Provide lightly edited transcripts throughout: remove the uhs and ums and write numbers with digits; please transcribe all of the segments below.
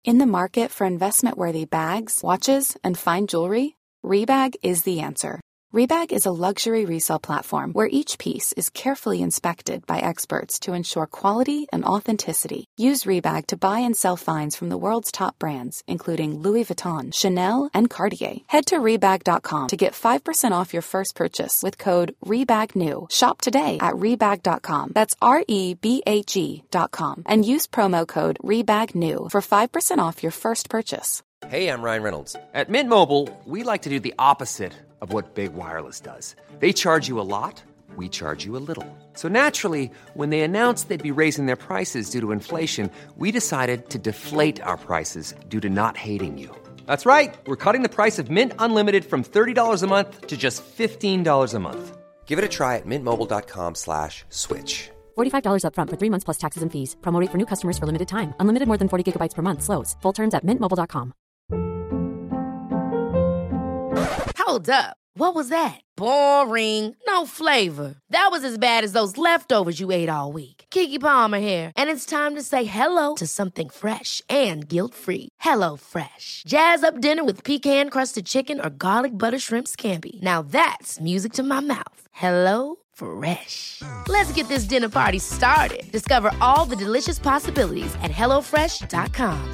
In the market for investment-worthy bags, watches, and fine jewelry, Rebag is the answer. Rebag is a luxury resale platform where each piece is carefully inspected by experts to ensure quality and authenticity. Use Rebag to buy and sell finds from the world's top brands, including Louis Vuitton, Chanel, and Cartier. Head to Rebag.com to get 5% off your first purchase with code REBAGNEW. Shop today at Rebag.com. That's REBAG.com. And use promo code REBAGNEW for 5% off your first purchase. Hey, I'm Ryan Reynolds. At Mint Mobile, we like to do the opposite of what Big Wireless does. They charge you a lot, we charge you a little. So naturally, when they announced they'd be raising their prices due to inflation, we decided to deflate our prices due to not hating you. That's right. We're cutting the price of Mint Unlimited from $30 a month to just $15 a month. Give it a try at mintmobile.com/switch. $45 up front for 3 months plus taxes and fees. Promo rate for new customers for limited time. Unlimited more than 40 gigabytes per month. Slows full terms at mintmobile.com. Hold up. What was that? Boring. No flavor. That was as bad as those leftovers you ate all week. Keke Palmer here. And it's time to say hello to something fresh and guilt-free. Hello Fresh. Jazz up dinner with pecan-crusted chicken or garlic butter shrimp scampi. Now that's music to my mouth. Hello Fresh. Let's get this dinner party started. Discover all the delicious possibilities at HelloFresh.com.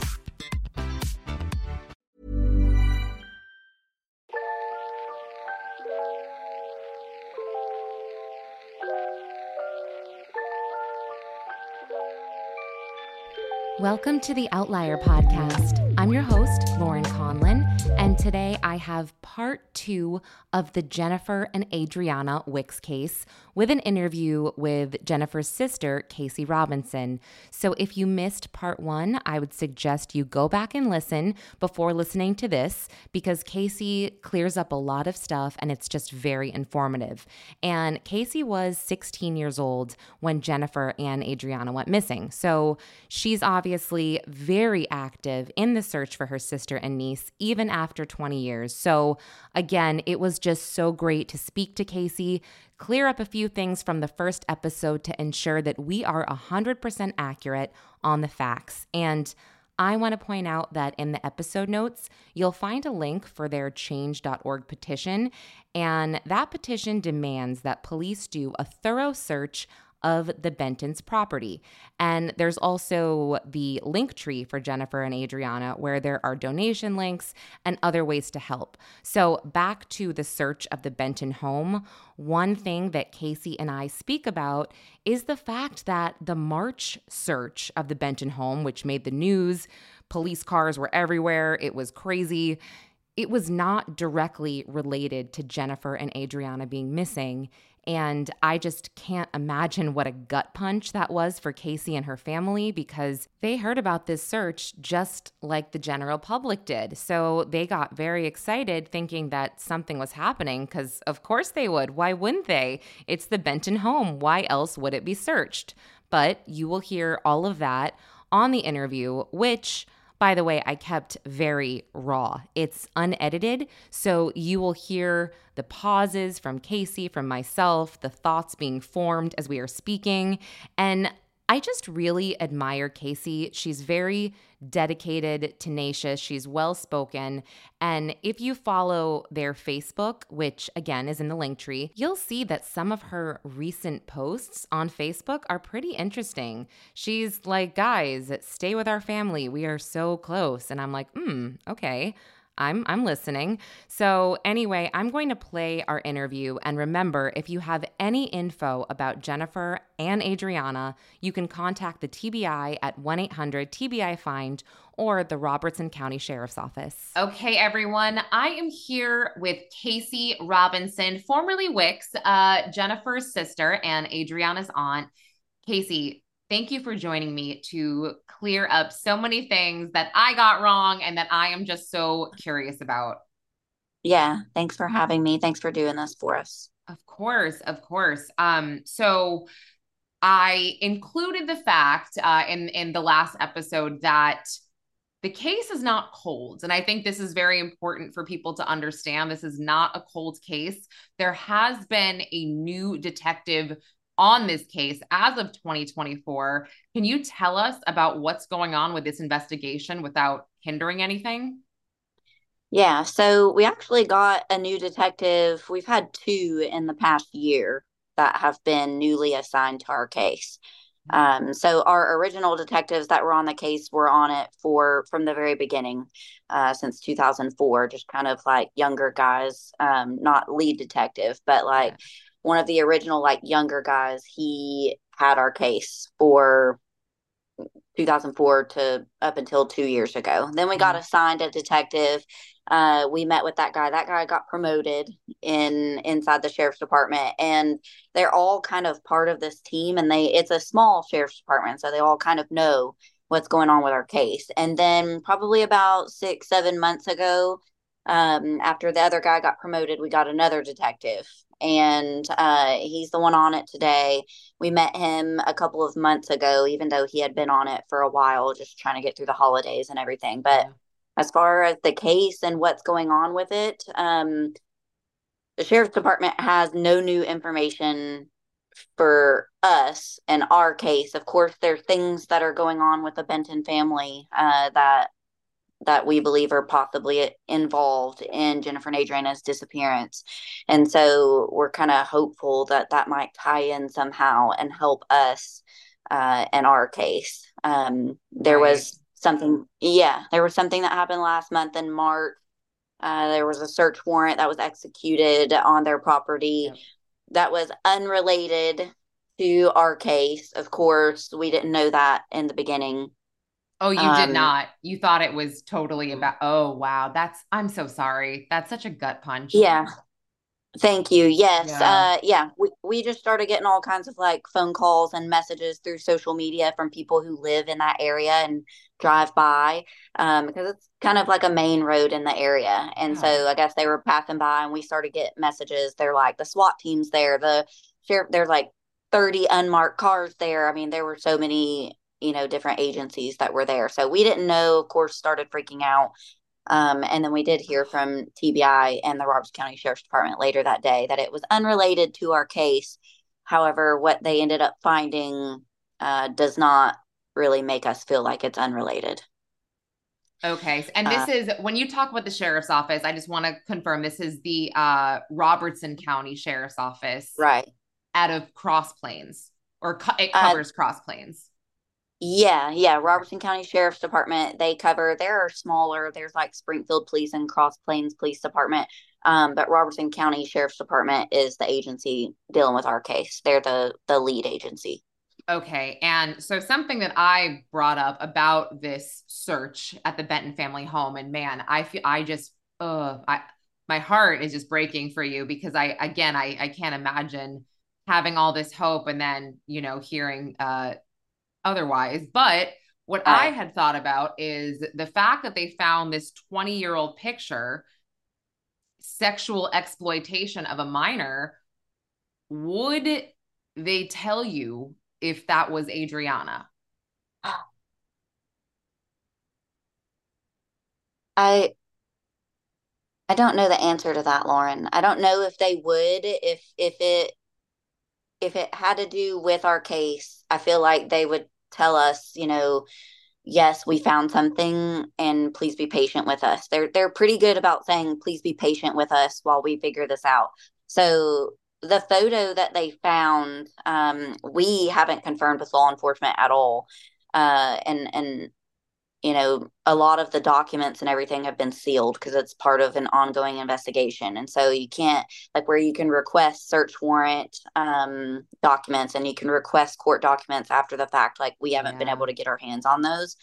Welcome to the Outlier Podcast. I'm your host, Lauren Conlin, and today I have part 2 of the Jennifer and Adriana Wicks case with an interview with Jennifer's sister, Casey Robinson. So if you missed part 1, I would suggest you go back and listen before listening to this because Casey clears up a lot of stuff and it's just very informative. And Casey was 16 years old when Jennifer and Adriana went missing. So she's obviously very active in the search for her sister and niece, even after 20 years. So again, it was just so great to speak to Casey, clear up a few things from the first episode to ensure that we are 100% accurate on the facts. And I want to point out that in the episode notes, you'll find a link for their change.org petition. And that petition demands that police do a thorough search of the Benton's property. And there's also the link tree for Jennifer and Adriana where there are donation links and other ways to help. So back to the search of the Benton home, one thing that Casey and I speak about is the fact that the March search of the Benton home, which made the news, police cars were everywhere, it was crazy, it was not directly related to Jennifer and Adriana being missing. And I just can't imagine what a gut punch that was for Casey and her family because they heard about this search just like the general public did. So they got very excited thinking that something was happening because of course they would. Why wouldn't they? It's the Benton home. Why else would it be searched? But you will hear all of that on the interview, which, by the way, I kept very raw. It's unedited, so you will hear the pauses from Casey, from myself, the thoughts being formed as we are speaking. And I just really admire Casey. She's very dedicated, tenacious. She's well-spoken. And if you follow their Facebook, which again is in the link tree, you'll see that some of her recent posts on Facebook are pretty interesting. She's like, guys, stay with our family. We are so close. And I'm like, okay. I'm listening. So anyway, I'm going to play our interview. And remember, if you have any info about Jennifer and Adriana, you can contact the TBI at 1-800-TBI-FIND or the Robertson County Sheriff's Office. Okay, everyone. I am here with Casey Robinson, formerly Wicks, Jennifer's sister and Adriana's aunt. Casey, thank you for joining me to clear up so many things that I got wrong and that I am just so curious about. Yeah, thanks for having me. Thanks for doing this for us. Of course, of course. So I included the fact in the last episode that the case is not cold. And I think this is very important for people to understand. This is not a cold case. There has been a new detective on this case as of 2024. Can you tell us about what's going on with this investigation without hindering anything? Yeah, so we actually got a new detective. We've had two in the past year that have been newly assigned to our case. So our original detectives that were on the case were on it from the very beginning, since 2004, just kind of like younger guys, not lead detective, but like one of the original like younger guys. He had our case for 2004 to up until 2 years ago. Then we got assigned a detective. We met with that guy. That guy got promoted inside the sheriff's department, and they're all kind of part of this team. And it's a small sheriff's department, so they all kind of know what's going on with our case. And then probably about 6, 7 months ago, after the other guy got promoted, we got another detective, and he's the one on it today. We met him a couple of months ago, even though he had been on it for a while, just trying to get through the holidays and everything. But as far as the case and what's going on with it, the sheriff's department has no new information for us in our case. Of course, there's things that are going on with the Benton family that we believe are possibly involved in Jennifer and Adriana's disappearance. And so we're kind of hopeful that that might tie in somehow and help us in our case. There was something that happened last month in March. There was a search warrant that was executed on their property that was unrelated to our case. Of course, we didn't know that in the beginning. Oh, you did not. You thought it was totally about, oh, wow. I'm so sorry. That's such a gut punch. Yeah. Thank you. Yes. We just started getting all kinds of like phone calls and messages through social media from people who live in that area and drive by, because it's kind of like a main road in the area. And so I guess they were passing by and we started getting messages. They're like, the SWAT team's there, the sheriff, there's like 30 unmarked cars there. I mean, there were so many, different agencies that were there. So we didn't know, of course, started freaking out. And then we did hear from TBI and the Robertson County Sheriff's Department later that day that it was unrelated to our case. However, what they ended up finding does not really make us feel like it's unrelated. Okay. And this is, when you talk about the sheriff's office, I just want to confirm this is the Robertson County Sheriff's Office. Right. Out of Cross Plains, or it covers Cross Plains. Yeah. Robertson County Sheriff's Department, there are smaller, there's like Springfield Police and Cross Plains Police Department. But Robertson County Sheriff's Department is the agency dealing with our case. They're the lead agency. Okay. And so something that I brought up about this search at the Benton family home, and man, my heart is just breaking for you, because I can't imagine having all this hope and then, hearing, otherwise. But what I had thought about is the fact that they found this 20-year-old picture, sexual exploitation of a minor. Would they tell you if that was Adriana? I don't know the answer to that, Lauren. I don't know if they would, if it had to do with our case. I feel like they would tell us, yes, we found something and please be patient with us. They're pretty good about saying, please be patient with us while we figure this out. So the photo that they found, we haven't confirmed with law enforcement at all. And a lot of the documents and everything have been sealed because it's part of an ongoing investigation. And so you can't, like, where you can request search warrant documents and you can request court documents after the fact, like we haven't been able to get our hands on those.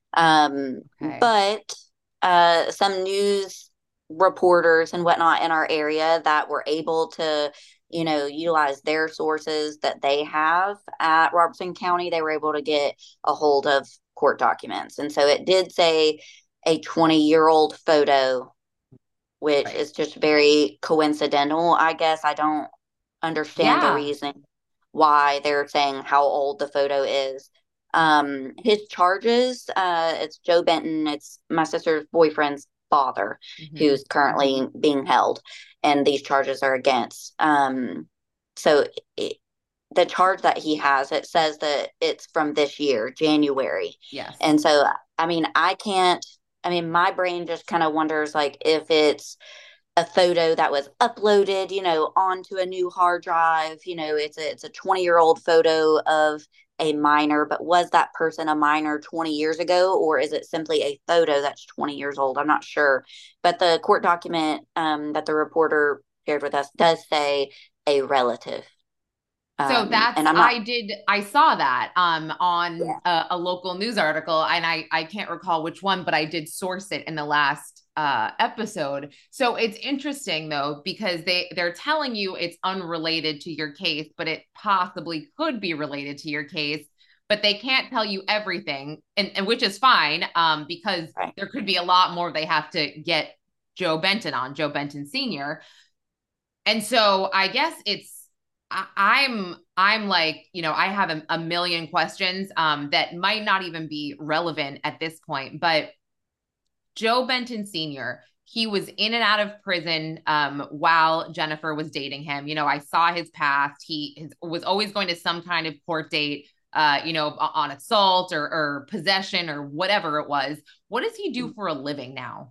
But some news reporters and whatnot in our area that were able to, utilize their sources that they have at Robertson County, they were able to get a hold of court documents. And so it did say a 20-year-old photo, which is just very coincidental, I guess. I don't understand the reason why they're saying how old the photo is. His charges, it's Joe Benton, it's my sister's boyfriend's father, who's currently being held, and these charges are against. So the charge that he has, it says that it's from this year, January. Yes. And so, I mean, my brain just kind of wonders like if it's a photo that was uploaded, onto a new hard drive. It's a 20-year-old photo of a minor, but was that person a minor 20 years ago, or is it simply a photo that's 20 years old? I'm not sure. But the court document that the reporter shared with us does say a relative. So And I'm not. I saw that on Yeah. a local news article, and I can't recall which one, but I did source it in the last episode. So it's interesting though, because they're telling you it's unrelated to your case, but it possibly could be related to your case, but they can't tell you everything, and which is fine, because Right. there could be a lot more they have to get Joe Benton Sr. And so I guess I'm like, I have a million questions that might not even be relevant at this point, but Joe Benton Sr., he was in and out of prison while Jennifer was dating him. I saw his past. He was always going to some kind of court date, on assault or possession or whatever it was. What does he do for a living now?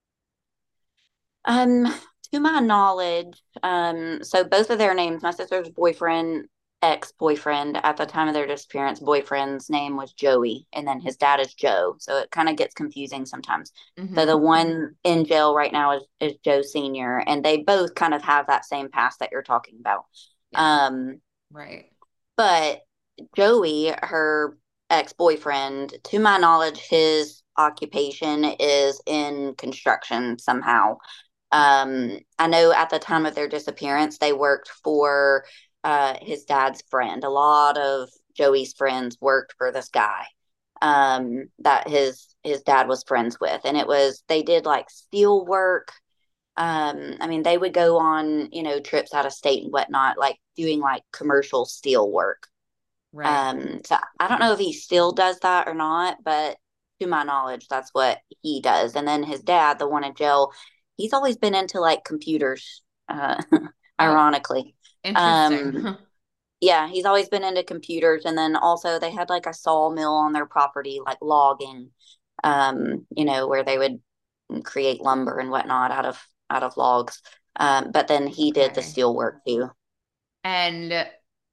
Um, to my knowledge, so both of their names, my sister's ex-boyfriend at the time of their disappearance, boyfriend's name was Joey, and then his dad is Joe. So it kind of gets confusing sometimes. So Mm-hmm. the one in jail right now is Joe Sr., and they both kind of have that same past that you're talking about. Yeah. Right. But Joey, her ex-boyfriend, to my knowledge, his occupation is in construction somehow. I know at the time of their disappearance, they worked for his dad's friend. A lot of Joey's friends worked for this guy that his dad was friends with, and they did like steel work. They would go on trips out of state and whatnot, like doing like commercial steel work. Right. So I don't know if he still does that or not, but to my knowledge, that's what he does. And then his dad, the one in jail, he's always been into like computers, Oh, ironically. interesting. Um, yeah, he's always been into computers. And then also they had like a sawmill on their property, like logging, where they would create lumber and whatnot out of logs. But then he did the Okay. steel work too. And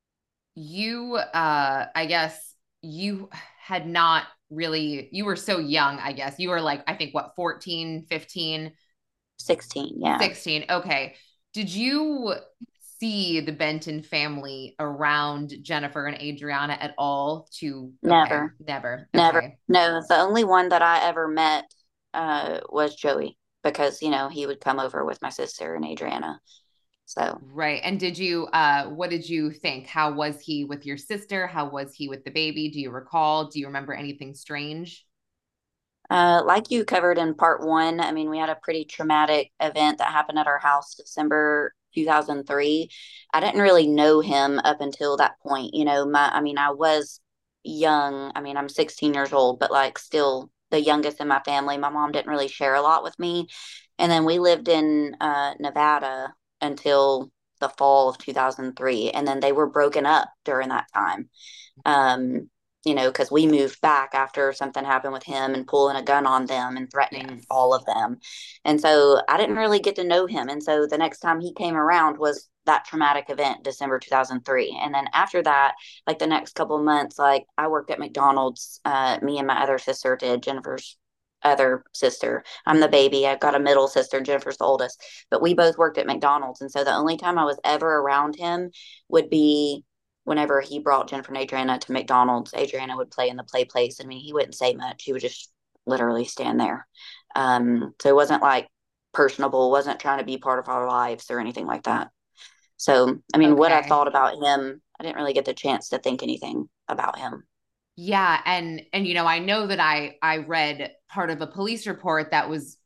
I guess you had not really, you were so young, I guess. You were like, I think what, 14, 15, 16, yeah. 16. Okay. Did you see the Benton family around Jennifer and Adriana at all okay, Never. never. Never. Okay. No, the only one that I ever met was Joey because, he would come over with my sister and Adriana. So, Right. And what did you think? How was he with your sister? How was he with the baby? Do you recall? Do you remember anything strange? like you covered in part one, we had a pretty traumatic event that happened at our house December 2003. I didn't really know him up until that point. I was young. I'm 16 years old, but like still the youngest in my family. My mom didn't really share a lot with me. And then we lived in Nevada until the fall of 2003. And then they were broken up during that time. Um, because we moved back after something happened with him and pulling a gun on them and threatening Yes. all of them. And so I didn't really get to know him. And so the next time he came around was that traumatic event, December 2003. And then after that, like the next couple of months, like I worked at McDonald's. Me and my other sister did, Jennifer's other sister. I'm the baby. I've got a middle sister. Jennifer's the oldest. But we both worked at McDonald's. And so the only time I was ever around him would be whenever he brought Jennifer and Adriana to McDonald's. Adriana would play in the play place. He wouldn't say much. He would just literally stand there. So it wasn't like personable, wasn't trying to be part of our lives or anything like that. So, what I Okay. thought about him, I didn't really get the chance to think anything about him. Yeah, and I know that I read part of a police report that was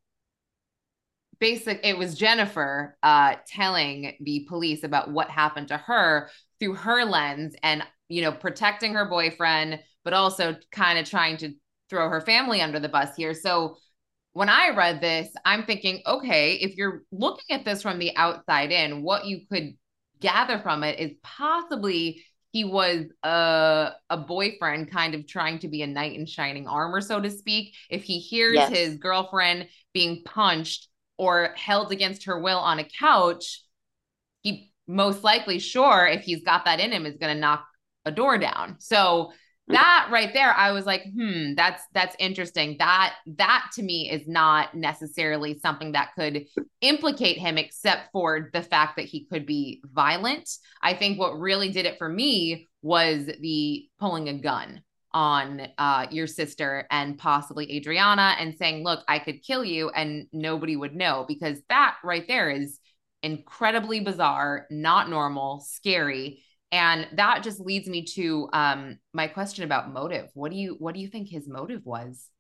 it was Jennifer telling the police about what happened to her through her lens, and protecting her boyfriend, but also kind of trying to throw her family under the bus here. So when I read this, I'm thinking, okay, if you're looking at this from the outside in, what you could gather from it is possibly he was a boyfriend kind of trying to be a knight in shining armor, so to speak. If he hears Yes. his girlfriend being punched or held against her will on a couch, he most likely, sure, if he's got that in him, is going to knock a door down. So that right there, I was like, that's interesting. That to me is not necessarily something that could implicate him, except for the fact that he could be violent. I think what really did it for me was the pulling a gun on your sister and possibly Adriana and saying, look, I could kill you and nobody would know, because that right there is incredibly bizarre, not normal, scary. And that just leads me to my question about motive. What do you think his motive was?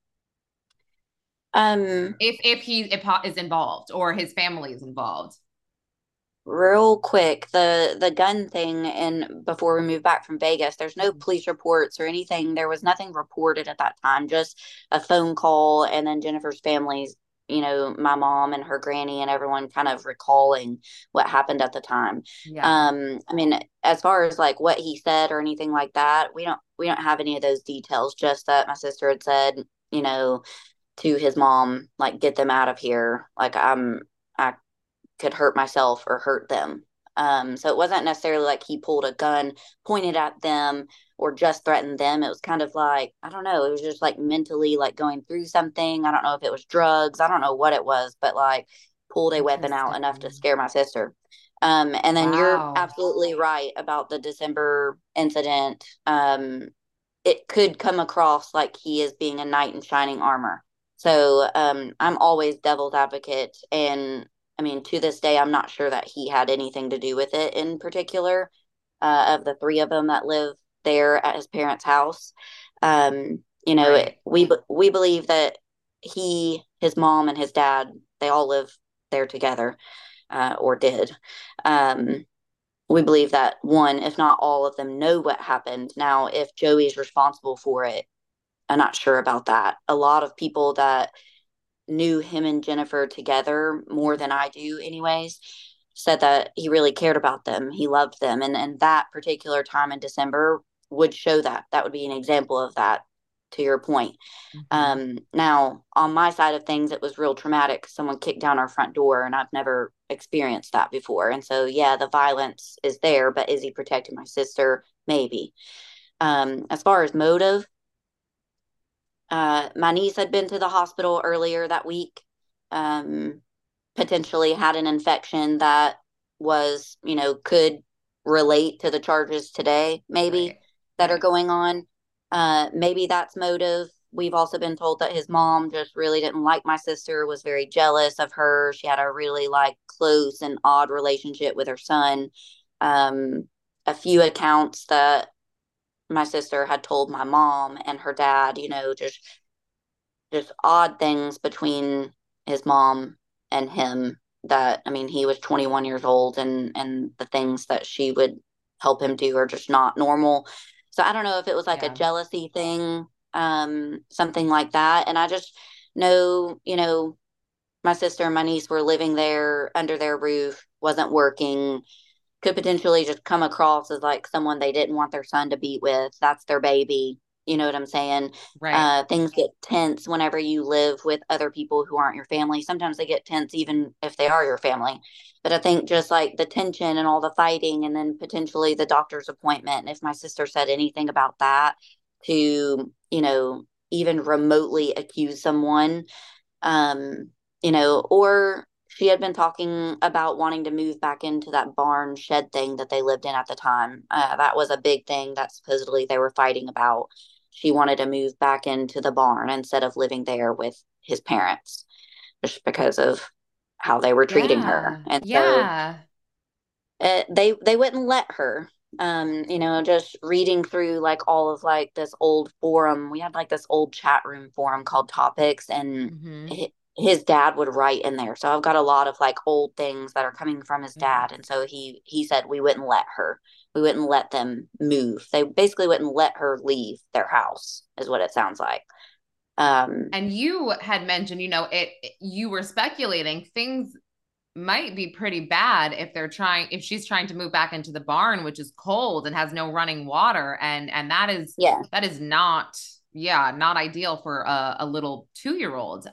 If he is involved or his family is involved. Real quick, the gun thing, and before we move back from Vegas, there's no police reports or anything. There was nothing reported at that time, just a phone call, and then Jennifer's family's, my mom and her granny and everyone kind of recalling what happened at the time. Yeah. I mean, as far as like what he said or anything like that, we don't have any of those details, just that my sister had said, to his mom, like, get them out of here. Like, I could hurt myself or hurt them. So it wasn't necessarily like he pulled a gun, pointed at them, or just threatened them. It was kind of like, I don't know, it was just like mentally like going through something. I don't know if it was drugs. I don't know what it was, but like pulled a weapon out enough to scare my sister. And then you're Wow. absolutely right about the December incident. It could come across like he is being a knight in shining armor. So I'm always devil's advocate. And I mean, to this day, I'm not sure that he had anything to do with it in particular, of the three of them that live there at his parents' house. Right. We believe that his mom and his dad, they all live there together, or did. Um, we believe that one, if not all of them, know what happened. Now, if Joey's responsible for it, I'm not sure about that. A lot of people that knew him and Jennifer together more than I do, anyways, said that he really cared about them. He loved them. And that particular time in December would show that. That would be an example of that, to your point. Mm-hmm. Now, on my side of things, it was real traumatic. Someone kicked down our front door, and I've never experienced that before. And so, yeah, the violence is there, but is he protecting my sister? Maybe. As far as motive, my niece had been to the hospital earlier that week, um, potentially had an infection that was, could relate to the charges today, maybe, Right. that are Right. going on. Maybe that's motive. We've also been told that his mom just really didn't like my sister, was very jealous of her. She had a really like close and odd relationship with her son. Um, a few accounts that my sister had told my mom and her dad, just odd things between his mom and him, that, I mean, he was 21 years old, and the things that she would help him do are just not normal. So I don't know if it was like a Yeah. jealousy thing, something like that. And I just know, my sister and my niece were living there under their roof, wasn't working, could potentially just come across as like someone they didn't want their son to be with. That's their baby. You know what I'm saying? Right. Things get tense whenever you live with other people who aren't your family. Sometimes they get tense even if they are your family. But I think just like the tension and all the fighting, and then potentially the doctor's appointment. And if my sister said anything about that to, even remotely accuse someone, um, or she had been talking about wanting to move back into that barn shed thing that they lived in at the time. That was a big thing that supposedly they were fighting about. She wanted to move back into the barn instead of living there with his parents, just because of how they were treating her. Yeah. And so Yeah. they wouldn't let her. Just reading through like all of like this old forum. We had like this old chat room forum called Topics, and Mm-hmm. his dad would write in there. So I've got a lot of like old things that are coming from his Yeah. dad. And so he said we wouldn't let her. We wouldn't let them move. They basically wouldn't let her leave their house, is what it sounds like. Um, And you had mentioned, you were speculating things might be pretty bad if she's trying to move back into the barn, which is cold and has no running water. And that is not ideal for a little 2-year-old.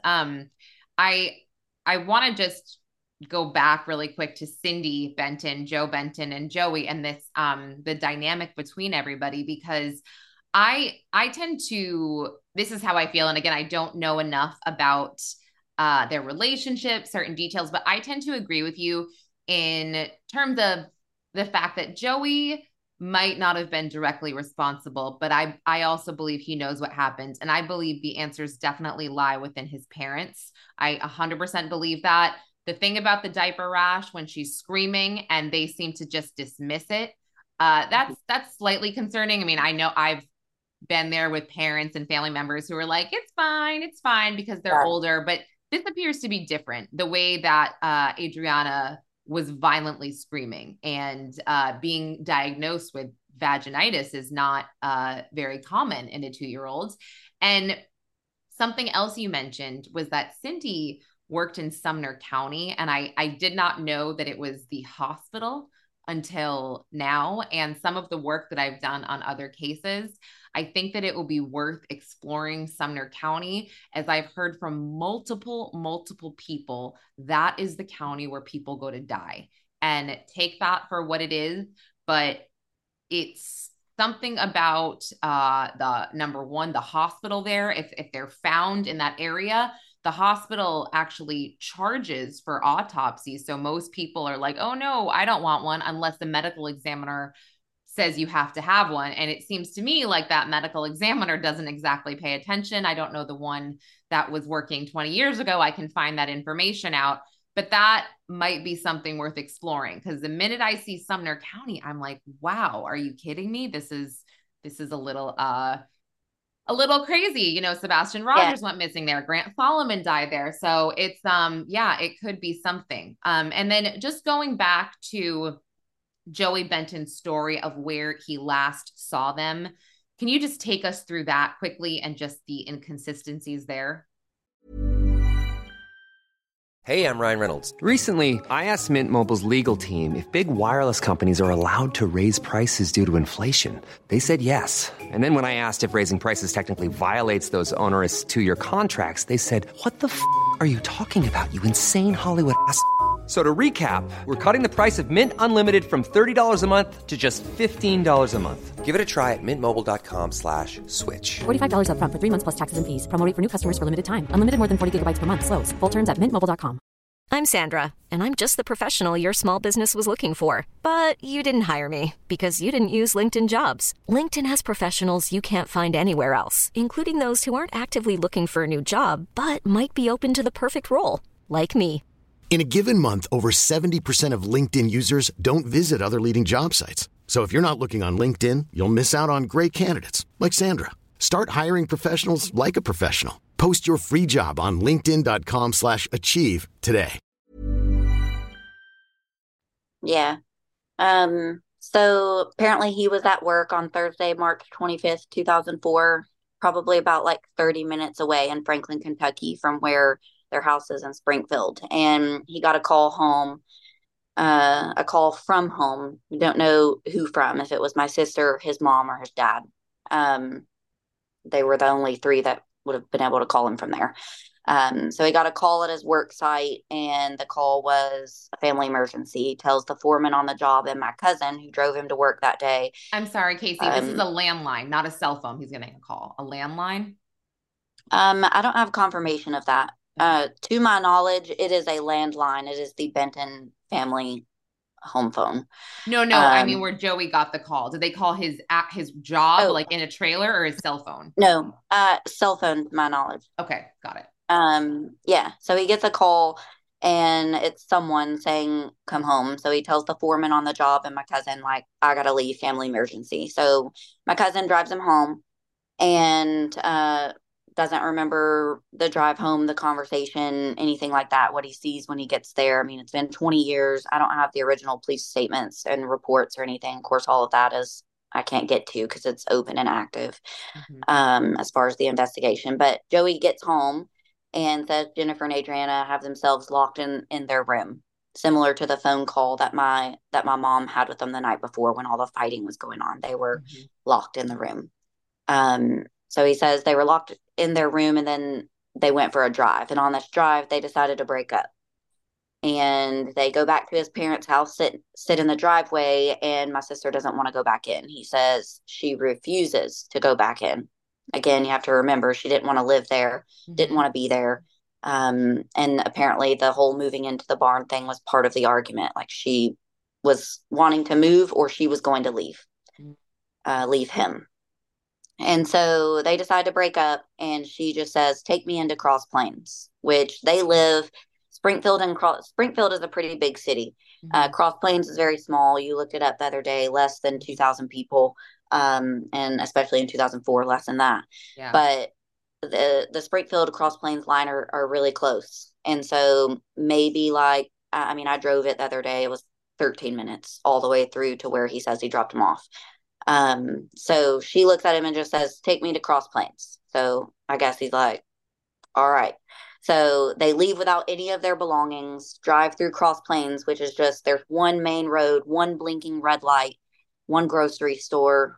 I want to just go back really quick to Cindy Benton, Joe Benton, and Joey, and this the dynamic between everybody, because I tend to, this is how I feel. And again, I don't know enough about their relationship, certain details, but I tend to agree with you in terms of the fact that Joey might not have been directly responsible, but I also believe he knows what happened. And I believe the answers definitely lie within his parents. I 100% believe that. The thing about the diaper rash, when she's screaming and they seem to just dismiss it, that's slightly concerning. I mean, I know I've been there with parents and family members who are like, it's fine because they're older, but this appears to be different. The way that Adriana was violently screaming and being diagnosed with vaginitis is not very common in a 2-year-old. And something else you mentioned was that Cindy worked in Sumner County, and I did not know that it was the hospital until now. And some of the work that I've done on other cases, I think that it will be worth exploring Sumner County, as I've heard from multiple people, that is the county where people go to die. And take that for what it is, but it's something about the number one, the hospital there. If they're found in that area, the hospital actually charges for autopsies. So most people are like, oh no, I don't want one unless the medical examiner says you have to have one. And it seems to me like that medical examiner doesn't exactly pay attention. I don't know the one that was working 20 years ago. I can find that information out, but that might be something worth exploring, because the minute I see Sumner County, I'm like, wow, are you kidding me? This is a little crazy. You know, Sebastian Rogers went missing there. Grant Solomon died there. So it's, it could be something. And then just going back to Joey Benton's story of where he last saw them, can you just take us through that quickly and just the inconsistencies there? Hey, I'm Ryan Reynolds. Recently, I asked Mint Mobile's legal team if big wireless companies are allowed to raise prices due to inflation. They said yes. And then when I asked if raising prices technically violates those onerous 2-year contracts, they said, what the f*** are you talking about, you insane Hollywood ass f- So to recap, we're cutting the price of Mint Unlimited from $30 a month to just $15 a month. Give it a try at mintmobile.com/switch. $45 up front for 3 months plus taxes and fees. Promo rate for new customers for limited time. Unlimited more than 40 gigabytes per month. Slows full terms at mintmobile.com. I'm Sandra, and I'm just the professional your small business was looking for. But you didn't hire me because you didn't use LinkedIn Jobs. LinkedIn has professionals you can't find anywhere else, including those who aren't actively looking for a new job, but might be open to the perfect role, like me. In a given month, over 70% of LinkedIn users don't visit other leading job sites. So if you're not looking on LinkedIn, you'll miss out on great candidates like Sandra. Start hiring professionals like a professional. Post your free job on linkedin.com/achieve today. Yeah. So apparently he was at work on Thursday, March 25th, 2004, probably about like 30 minutes away in Franklin, Kentucky, from where their house is in Springfield. And he got a call from home. We don't know who from, if it was my sister, his mom, or his dad. They were the only 3 that would have been able to call him from there. So he got a call at his work site, and the call was a family emergency. He tells the foreman on the job and my cousin who drove him to work that day. I'm sorry, Casey, this is a landline, not a cell phone. He's getting a call. A landline? I don't have confirmation of that. To my knowledge, it is a landline. It is the Benton family home phone. No, I mean where Joey got the call. Did they call his job like in a trailer, or his cell phone? No, cell phone, to my knowledge. Okay, got it. Yeah. So he gets a call, and it's someone saying, come home. So he tells the foreman on the job and my cousin, like, I gotta leave, family emergency. So my cousin drives him home, and doesn't remember the drive home, the conversation, anything like that, what he sees when he gets there. I mean, it's been 20 years. I don't have the original police statements and reports or anything. Of course, all of that I can't get to because it's open and active, as far as the investigation. But Joey gets home and says Jennifer and Adriana have themselves locked in their room. similar to the phone call that my mom had with them the night before when all the fighting was going on. They were locked in the room. So he says they were locked in their room, and then they went for a drive. And on this drive, they decided to break up. And they go back to his parents' house, sit in the driveway, and my sister doesn't want to go back in. He says she refuses to go back in. Again, you have to remember, she didn't want to live there, didn't want to be there. And apparently the whole moving into the barn thing was part of the argument. Like, she was wanting to move, or she was going to leave him. And so they decide to break up, and she just says, take me into Cross Plains, which they live. Springfield is a pretty big city. Cross Plains is very small. You looked it up the other day, less than 2,000 people. And especially in 2004, less than that. Yeah. But the Springfield Cross Plains line are really close. And so maybe I drove it the other day. It was 13 minutes all the way through to where he says he dropped him off. So she looks at him and just says, take me to Cross Plains. So I guess he's like, all right. So they leave without any of their belongings, drive through Cross Plains, which is just, there's one main road, one blinking red light, one grocery store,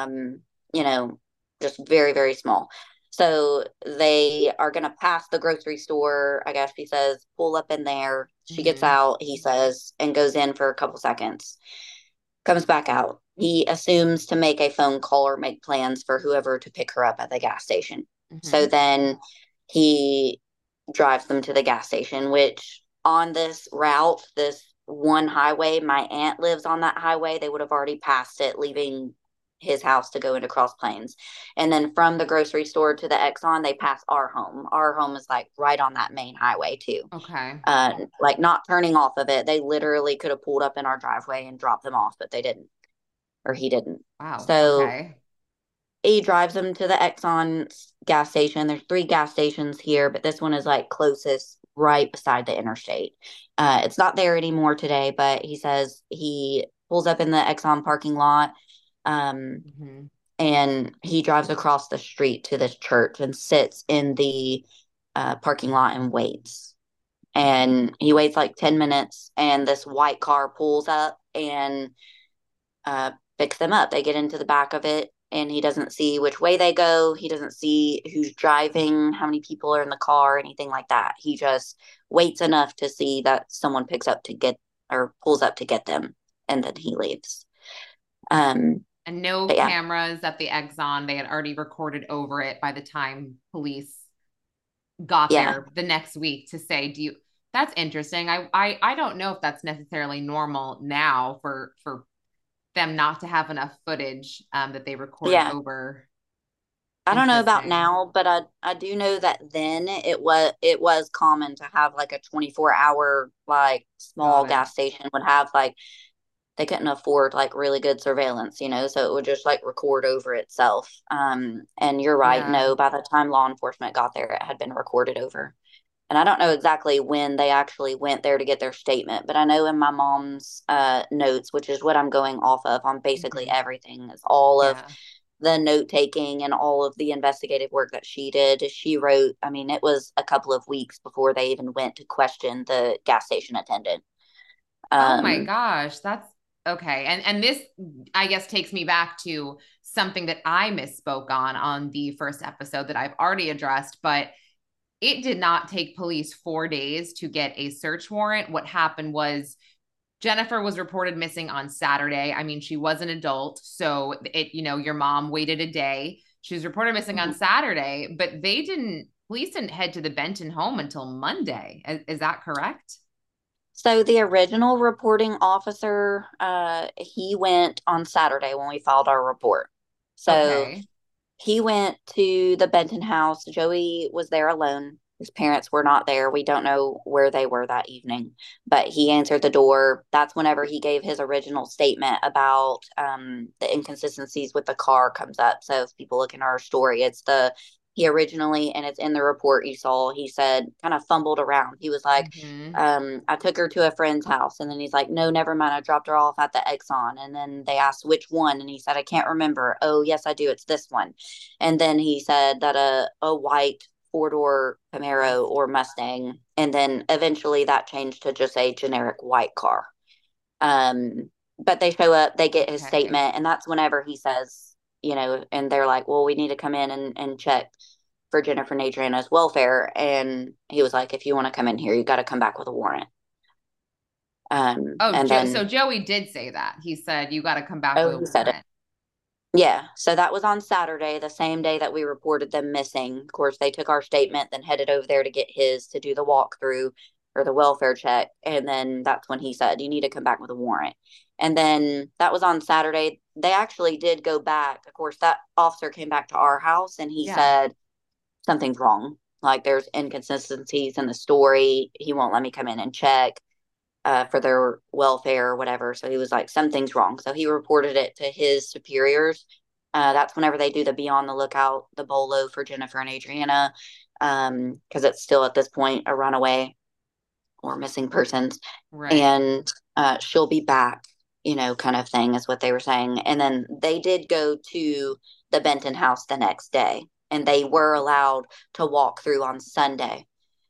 just very, very small. So they are going to pass the grocery store. I guess she says, pull up in there. She gets out, he says, and goes in for a couple seconds, comes back out. He assumes to make a phone call or make plans for whoever to pick her up at the gas station. So then he drives them to the gas station, which on this route, this one highway, my aunt lives on that highway. They would have already passed it, leaving his house to go into Cross Plains. And then from the grocery store to the Exxon, they pass our home. Our home is like right on that main highway too. Okay. Like not turning off of it. They literally could have pulled up in our driveway and dropped them off, but they didn't. Or he didn't. Wow. So he drives them to the Exxon gas station. There's 3 gas stations here, but this one is like closest, right beside the interstate. It's not there anymore today, but he says he pulls up in the Exxon parking lot, and he drives across the street to this church and sits in the parking lot and waits. And he waits like 10 minutes, and this white car pulls up and picks them up. They get into the back of it, and he doesn't see which way they go. He doesn't see who's driving, how many people are in the car, anything like that. He just waits enough to see that someone pulls up to get them, and then he leaves. And no cameras at the Exxon. They had already recorded over it by the time police got there the next week to say, that's interesting. I don't know if that's necessarily normal now for them not to have enough footage that they recorded over. I don't know about now, but I do know that then it was common to have like a 24-hour like small gas station would have like, they couldn't afford like really good surveillance, so it would just like record over itself. And you're right. Yeah. No, by the time law enforcement got there, it had been recorded over. And I don't know exactly when they actually went there to get their statement, but I know in my mom's notes, which is what I'm going off of on basically everything, is all of the note taking and all of the investigative work that she did. She wrote, it was a couple of weeks before they even went to question the gas station attendant. Oh my gosh, that's okay. And this, I guess, takes me back to something that I misspoke on the first episode that I've already addressed, but it did not take police 4 days to get a search warrant. What happened was Jennifer was reported missing on Saturday. She was an adult. So your mom waited a day. She was reported missing on Saturday, but police didn't head to the Benton home until Monday. Is that correct? So the original reporting officer, he went on Saturday when we filed our report. So he went to the Benton house. Joey was there alone. His parents were not there. We don't know where they were that evening, but he answered the door. That's whenever he gave his original statement about the inconsistencies with the car comes up. So if people look in our story, he originally, and it's in the report you saw, he said, kind of fumbled around. He was like, I took her to a friend's house. And then he's like, no, never mind. I dropped her off at the Exxon. And then they asked which one. And he said, I can't remember. Oh, yes, I do. It's this one. And then he said that a white four-door Camaro or Mustang. And then eventually that changed to just a generic white car. But they show up, they get his statement, and that's whenever he says, and they're like, well, we need to come in and check for Jennifer and Adriana's welfare. And he was like, if you want to come in here, you got to come back with a warrant. So Joey did say that. He said, you got to come back with a warrant. Yeah. So that was on Saturday, the same day that we reported them missing. Of course, they took our statement, then headed over there to get his to do the walkthrough or the welfare check. And then that's when he said, you need to come back with a warrant. And then that was on Saturday. They actually did go back. Of course, that officer came back to our house and he said, something's wrong. Like there's inconsistencies in the story. He won't let me come in and check for their welfare or whatever. So he was like, something's wrong. So he reported it to his superiors. That's whenever they do the be on the lookout, the BOLO for Jennifer and Adriana, because it's still at this point a runaway or missing persons. Right. And she'll be back, kind of thing is what they were saying. And then they did go to the Benton house the next day, and they were allowed to walk through on Sunday.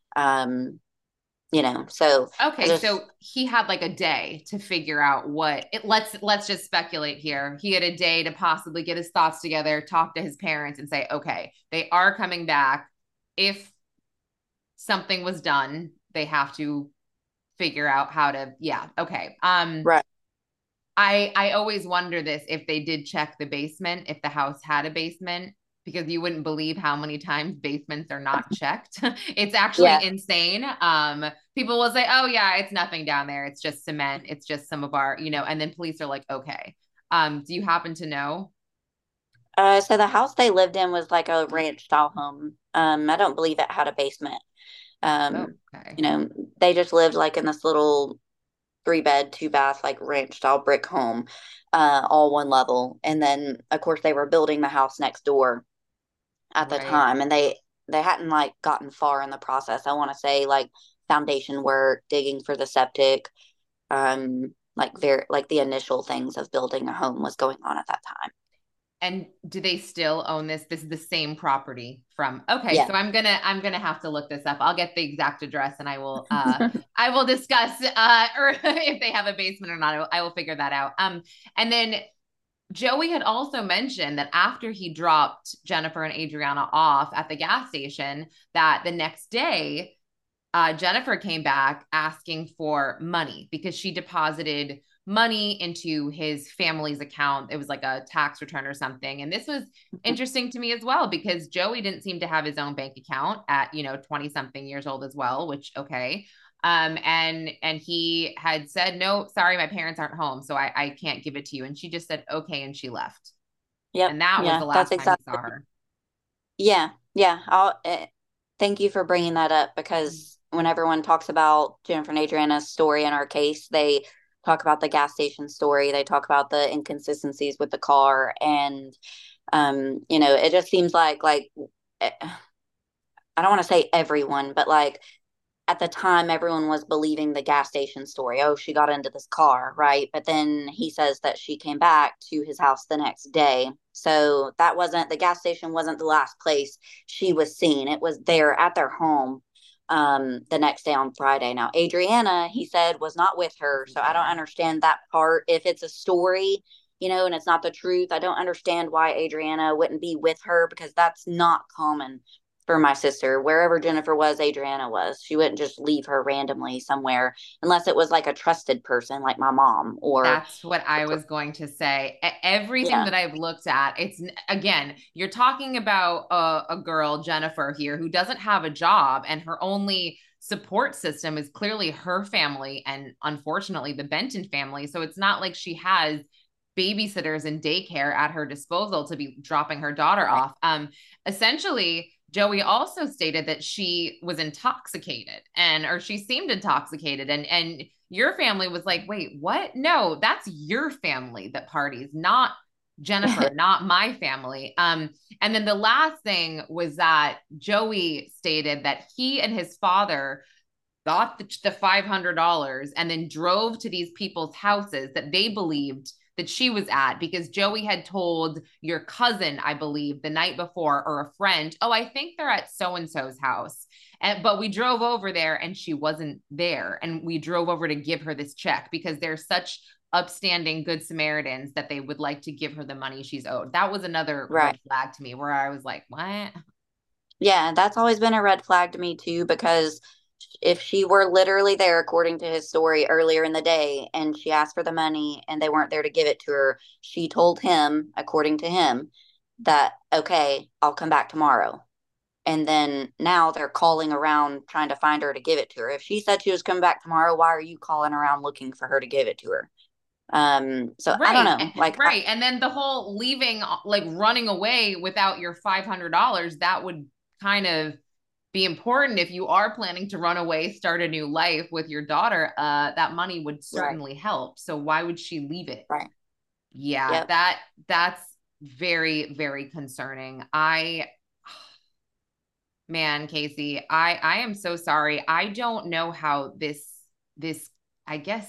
So okay, so he had like a day to figure out let's just speculate here. He had a day to possibly get his thoughts together, talk to his parents and say, okay, they are coming back. If something was done, they have to figure out how to, okay. Right. I always wonder this, if they did check the basement, if the house had a basement, because you wouldn't believe how many times basements are not checked. It's actually insane. People will say, oh yeah, it's nothing down there. It's just cement. It's just some of our, and then police are like, okay. Do you happen to know? So the house they lived in was like a ranch style home. I don't believe it had a basement. They just lived like in this little 3-bed, 2-bath, like ranch style brick home, all one level. And then of course they were building the house next door at the time, and they hadn't like gotten far in the process. I want to say like foundation work, digging for the septic, like the initial things of building a home was going on at that time. And do they still own this? This is the same property from, okay. So I'm going to have to look this up. I'll get the exact address and I will, I will discuss, or if they have a basement or not, I will figure that out. And then Joey had also mentioned that after he dropped Jennifer and Adriana off at the gas station, that the next day, Jennifer came back asking for money because she deposited money into his family's account. It was like a tax return or something. And this was interesting to me as well, because Joey didn't seem to have his own bank account at, 20 something years old as well, which, okay. And he had said, no, sorry, my parents aren't home, so I can't give it to you. And she just said, okay. And she left. Yeah. And that was the last time I saw her. Yeah. Yeah. Thank you for bringing that up, because when everyone talks about Jennifer and Adriana's story in our case, they talk about the gas station story. They talk about the inconsistencies with the car. And, it just seems like, I don't want to say everyone, but like at the time, everyone was believing the gas station story. Oh, she got into this car, right? But then he says that she came back to his house the next day. So the gas station wasn't the last place she was seen. It was there at their home the next day on Friday. Now, Adriana, he said, was not with her. So I don't understand that part. If it's a story, and it's not the truth, I don't understand why Adriana wouldn't be with her, because that's not common for my sister. Wherever Jennifer was, Adriana was. She wouldn't just leave her randomly somewhere unless it was like a trusted person like my mom. Or that's what I was going to say. Everything that I've looked at, it's, again, you're talking about a girl, Jennifer here, who doesn't have a job, and her only support system is clearly her family and unfortunately the Benton family. So it's not like she has babysitters and daycare at her disposal to be dropping her daughter off. Essentially, Joey also stated that she was intoxicated or she seemed intoxicated, and your family was like, wait, what? No, that's your family that parties, not Jennifer, not my family. And then the last thing was that Joey stated that he and his father got the $500 and then drove to these people's houses that they believed that she was at, because Joey had told your cousin, I believe, the night before, or a friend, oh, I think they're at so-and-so's house. But we drove over there and she wasn't there. And we drove over to give her this check because they're such upstanding good Samaritans that they would like to give her the money she's owed. That was another red flag to me, where I was like, what? Yeah, that's always been a red flag to me too, because if she were literally there, according to his story earlier in the day, and she asked for the money and they weren't there to give it to her, she told him, according to him, that, okay, I'll come back tomorrow. And then now they're calling around trying to find her to give it to her. If she said she was coming back tomorrow, why are you calling around looking for her to give it to her? So I don't know. Like, right. And then the whole leaving, like running away without your $500, that would kind of be important. If you are planning to run away, start a new life with your daughter, that money would certainly help. So why would she leave it? Right. Yeah, that's very, very concerning. Man, Casey, I am so sorry. I don't know how this, I guess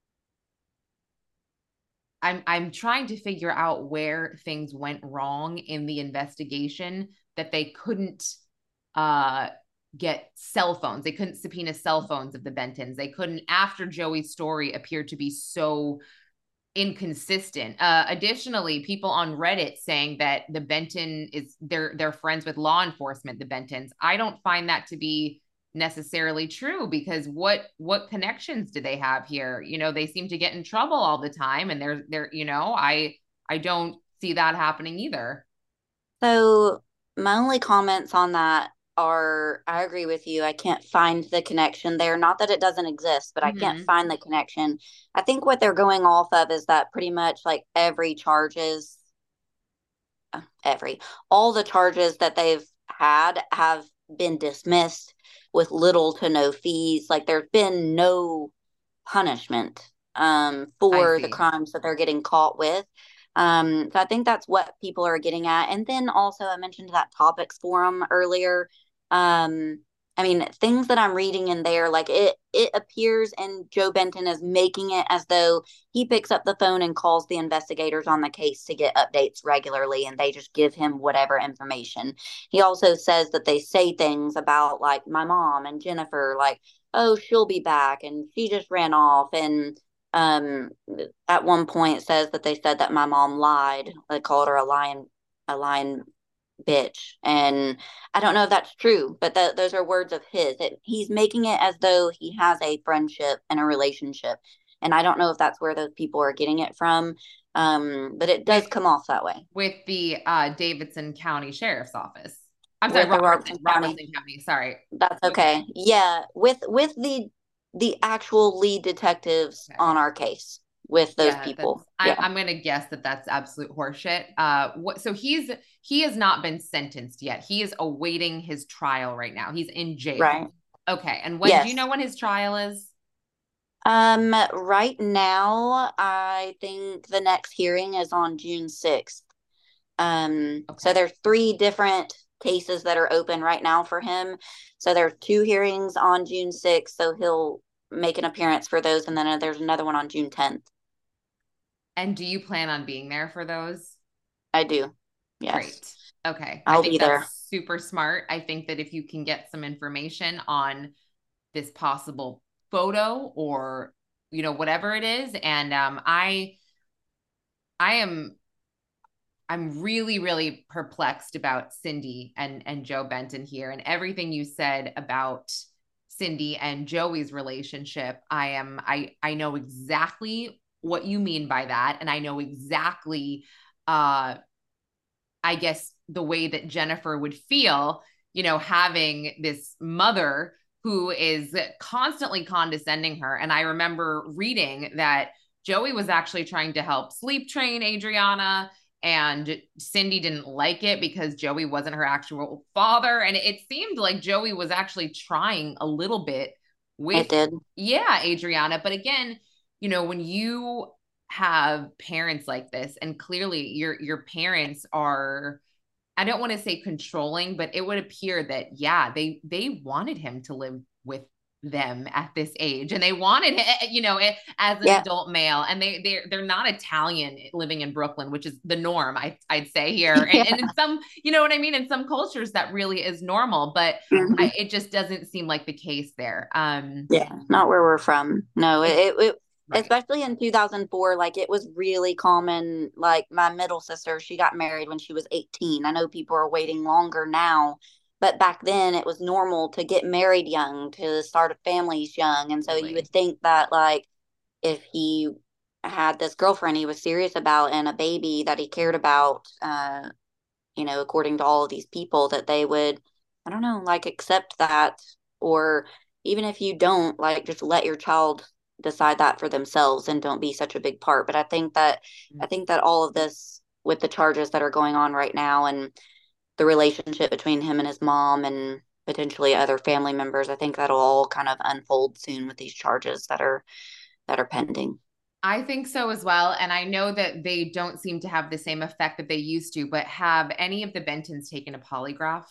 I'm trying to figure out where things went wrong in the investigation, that they couldn't get cell phones. They couldn't subpoena cell phones of the Bentons. They couldn't, after Joey's story appeared to be so inconsistent. Additionally, people on Reddit saying that the Benton is they're friends with law enforcement, the Bentons. I don't find that to be necessarily true, because what connections do they have here? You know, they seem to get in trouble all the time, and they're you know, I don't see that happening either. So my only comments on that are, I agree with you. I can't find the connection there. Not that it doesn't exist, but I can't find the connection. I think what they're going off of is that pretty much like all the charges that they've had have been dismissed with little to no fees. Like, there's been no punishment for the crimes that they're getting caught with. So I think that's what people are getting at. And then also, I mentioned that topics forum earlier. I mean, things that I'm reading in there, like it appears, and Joe Benton is making it as though he picks up the phone and calls the investigators on the case to get updates regularly, and they just give him whatever information. He also says that they say things about, like, my mom and Jennifer, like, oh, she'll be back and she just ran off. And at one point says that they said that my mom lied. They called her a lying bitch. And I don't know if that's true, but those are words of his. He's making it as though he has a friendship and a relationship. And I don't know if that's where those people are getting it from. But it does come off that way. With the Davidson County Sheriff's Office. I'm sorry, Robertson County. Sorry. That's okay. Yeah, with the actual lead detectives on our case, with those people. I'm going to guess that that's absolute horseshit. So he has not been sentenced yet. He is awaiting his trial right now. He's in jail. Right. Okay. And when do you know when his trial is? Right now, I think the next hearing is on June 6th. So there's 3 different cases that are open right now for him. So there's 2 hearings on June 6th. So he'll make an appearance for those. And then there's another one on June 10th. And do you plan on being there for those? I do. Yes. Great. Okay. I'll I think be there. That's super smart. I think that if you can get some information on this possible photo, or, you know, whatever it is. And I'm really, really perplexed about Cindy and Joe Benton here, and everything you said about Cindy and Joey's relationship. I know exactly what you mean by that. And I know exactly, I guess, the way that Jennifer would feel, you know, having this mother who is constantly condescending her. And I remember reading that Joey was actually trying to help sleep train Adriana, and Cindy didn't like it because Joey wasn't her actual father. And it seemed like Joey was actually trying a little bit with, Adriana. But again, you know, when you have parents like this, and clearly your parents are, I don't want to say controlling, but it would appear that, they wanted him to live with them at this age, and they wanted it, as an adult male, and they're not Italian living in Brooklyn, which is the norm, I'd say here. And in some, you know what I mean, in some cultures that really is normal, but it just doesn't seem like the case there. Not where we're from. No, it right. Especially in 2004, like it was really common. Like my middle sister, she got married when she was 18. I know people are waiting longer now, but back then it was normal to get married young, to start families young. And so you would think that, like, if he had this girlfriend he was serious about and a baby that he cared about, according to all of these people, that they would, I don't know, like accept that. Or even if you don't, like, just let your child decide that for themselves and don't be such a big part. But I think that all of this, with the charges that are going on right now and the relationship between him and his mom and potentially other family members, I think that'll all kind of unfold soon with these charges that are pending. I think so as well. And I know that they don't seem to have the same effect that they used to, but have any of the Bentons taken a polygraph?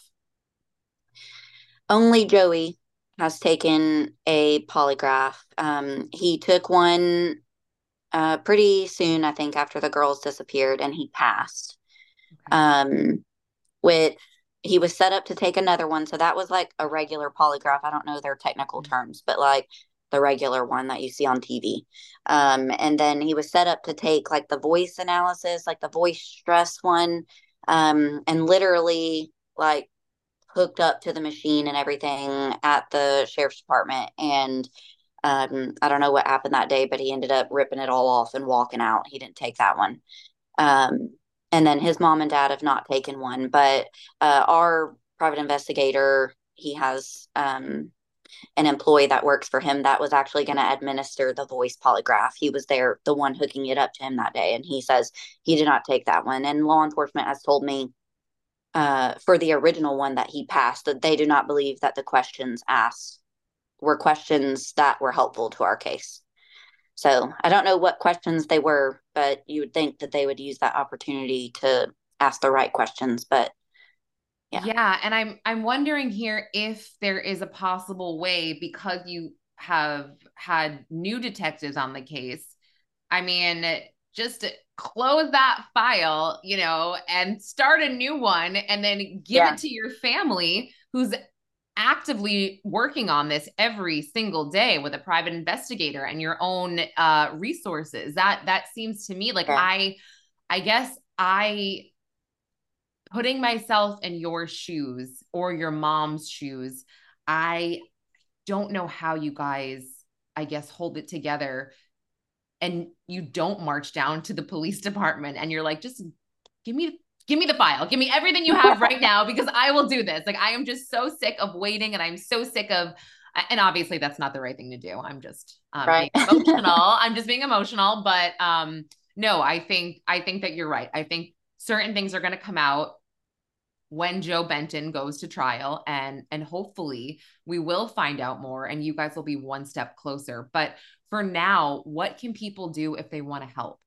Only Joey has taken a polygraph. He took one pretty soon, I think, after the girls disappeared, and he passed. Okay. Which he was set up to take another one. So that was like a regular polygraph. I don't know their technical terms, but like the regular one that you see on TV. And then he was set up to take like the voice analysis, like the voice stress one, and literally like hooked up to the machine and everything at the sheriff's department. And I don't know what happened that day, but he ended up ripping it all off and walking out. He didn't take that one. And then his mom and dad have not taken one, but our private investigator, he has an employee that works for him that was actually going to administer the voice polygraph. He was there, the one hooking it up to him that day, and he says he did not take that one. And law enforcement has told me for the original one that he passed, that they do not believe that the questions asked were questions that were helpful to our case. So I don't know what questions they were, but you would think that they would use that opportunity to ask the right questions. But yeah, and I'm wondering here if there is a possible way, because you have had new detectives on the case. I mean, just close that file, and start a new one, and then give it to your family, who's actively working on this every single day with a private investigator and your own resources. That seems to me like, I guess putting myself in your shoes or your mom's shoes, I don't know how you guys, I guess, hold it together, and you don't march down to the police department and you're like, just give me the file. Give me everything you have right now, because I will do this. Like, I am just so sick of waiting, and I'm so sick of, and obviously that's not the right thing to do. I'm just being emotional. I'm just being emotional. But no, I think that you're right. I think certain things are going to come out when Joe Benton goes to trial, and hopefully we will find out more and you guys will be one step closer. But for now, what can people do if they want to help?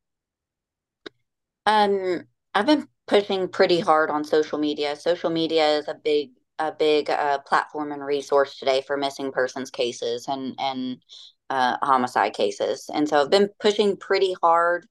I've been pushing pretty hard on social media. Social media is a big platform and resource today for missing persons cases and homicide cases. And so I've been pushing pretty hard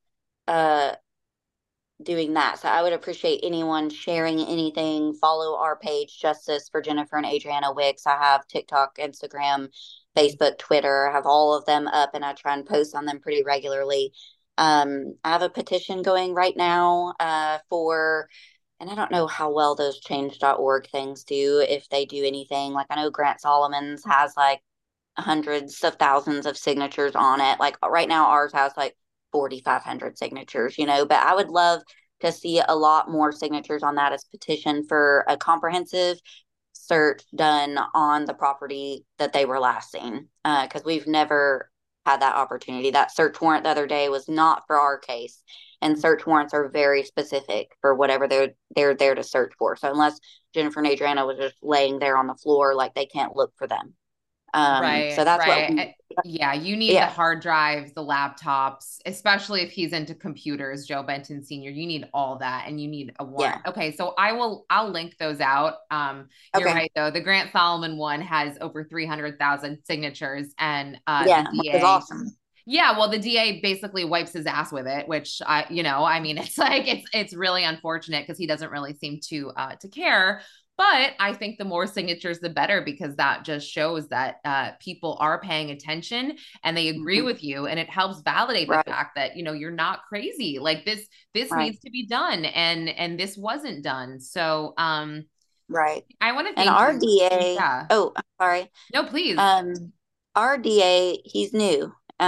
doing that. So I would appreciate anyone sharing anything. Follow our page, Justice for Jennifer and Adriana Wicks. I have TikTok, Instagram, Facebook, Twitter. I have all of them up, and I try and post on them pretty regularly. I have a petition going right now and I don't know how well those change.org things do, if they do anything. Like, I know Grant Solomons has like hundreds of thousands of signatures on it. Like right now ours has like 4,500 signatures, but I would love to see a lot more signatures on that as petition for a comprehensive search done on the property that they were last seen. Because we've never had that opportunity. That search warrant the other day was not for our case, and search warrants are very specific for whatever they're there to search for. So unless Jennifer and Adriana was just laying there on the floor, like, they can't look for them. So that's what you need the hard drives, the laptops, especially if he's into computers, Joe Benton Sr. You need all that, and you need a warrant. Yeah. Okay, so I'll link those out. You're right though. The Grant Solomon one has over 300,000 signatures, and the DA, awesome. Yeah, well, the DA basically wipes his ass with it, which it's like it's really unfortunate because he doesn't really seem to care. But I think the more signatures, the better, because that just shows that people are paying attention and they agree with you, and it helps validate the fact that you're not crazy. Like this needs to be done, and this wasn't done. So I want to thank our DA. Yeah. Oh, I'm sorry. No, please. Our DA, he's new.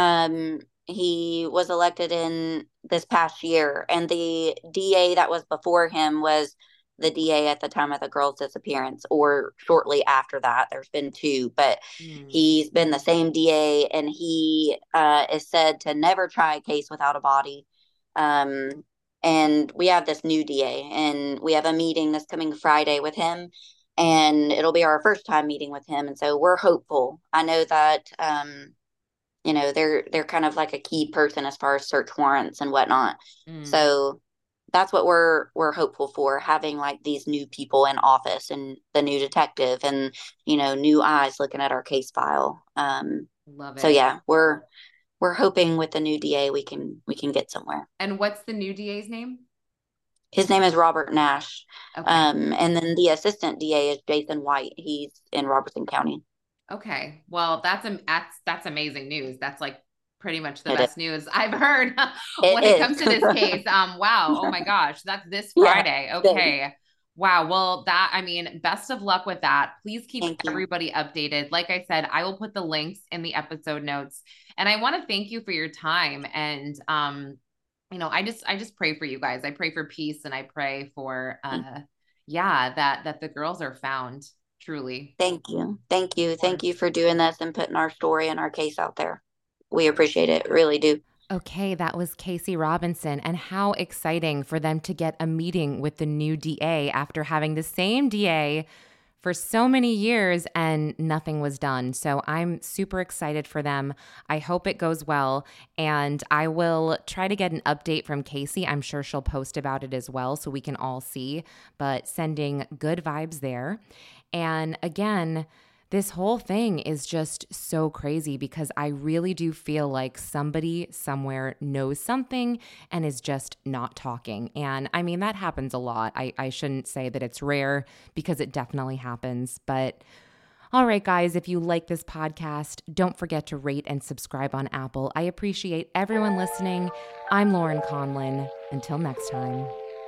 He was elected in this past year, and the DA that was before him was the DA at the time of the girl's disappearance, or shortly after that. There's been two, but he's been the same DA, and he is said to never try a case without a body. And we have this new DA, and we have a meeting this coming Friday with him, and it'll be our first time meeting with him. And so we're hopeful. I know that, they're kind of like a key person as far as search warrants and whatnot. So that's what we're hopeful for, having like these new people in office, and the new detective, and new eyes looking at our case file. Love it. So yeah, we're hoping with the new DA we can get somewhere. And what's the new DA's name? His name is Robert Nash. Okay. And then the assistant DA is Jason White. He's in Robertson County. Okay. Well, that's amazing news. That's like pretty much the best news I've heard when it comes to this case. Wow. Oh my gosh. That's this Friday. Okay. Wow. Well, best of luck with that. Please keep everybody updated. Like I said, I will put the links in the episode notes, and I want to thank you for your time. And, I just pray for you guys. I pray for peace, and I pray for, that the girls are found. Truly. Thank you. Thank you. Thank you for doing this and putting our story and our case out there. We appreciate it. Really do. Okay, that was Casey Robinson, and how exciting for them to get a meeting with the new DA after having the same DA for so many years and nothing was done. So I'm super excited for them. I hope it goes well, and I will try to get an update from Casey. I'm sure she'll post about it as well so we can all see, but sending good vibes there. And again, this whole thing is just so crazy because I really do feel like somebody somewhere knows something and is just not talking. And that happens a lot. I shouldn't say that it's rare because it definitely happens. But all right, guys, if you like this podcast, don't forget to rate and subscribe on Apple. I appreciate everyone listening. I'm Lauren Conlin. Until next time.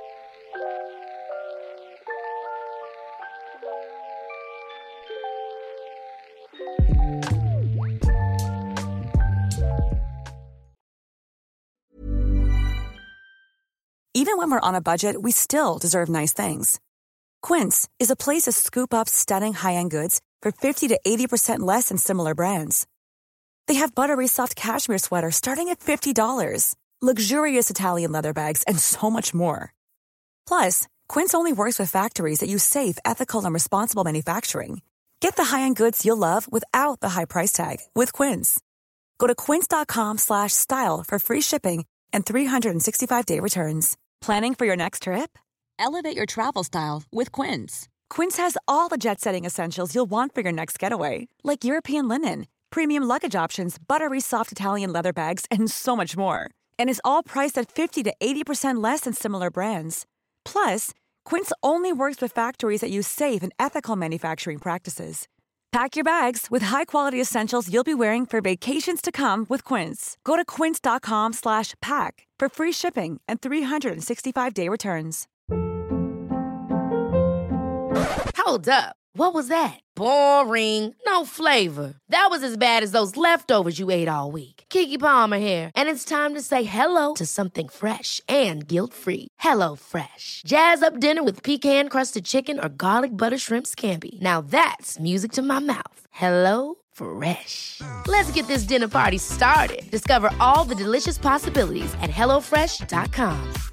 Even when we're on a budget, we still deserve nice things. Quince is a place to scoop up stunning high-end goods for 50 to 80% less than similar brands. They have buttery soft cashmere sweaters starting at $50, luxurious Italian leather bags, and so much more. Plus, Quince only works with factories that use safe, ethical, and responsible manufacturing. Get the high-end goods you'll love without the high price tag with Quince. Go to quince.com/style for free shipping and 365-day returns. Planning for your next trip? Elevate your travel style with Quince. Quince has all the jet-setting essentials you'll want for your next getaway, like European linen, premium luggage options, buttery soft Italian leather bags, and so much more. And is all priced at 50 to 80% less than similar brands. Plus, Quince only works with factories that use safe and ethical manufacturing practices. Pack your bags with high-quality essentials you'll be wearing for vacations to come with Quince. Go to quince.com/pack for free shipping and 365-day returns. Hold up. What was that? Boring. No flavor. That was as bad as those leftovers you ate all week. Keke Palmer here. And it's time to say hello to something fresh and guilt-free. Hello Fresh. Jazz up dinner with pecan-crusted chicken or garlic butter shrimp scampi. Now that's music to my mouth. Hello Fresh. Let's get this dinner party started. Discover all the delicious possibilities at HelloFresh.com.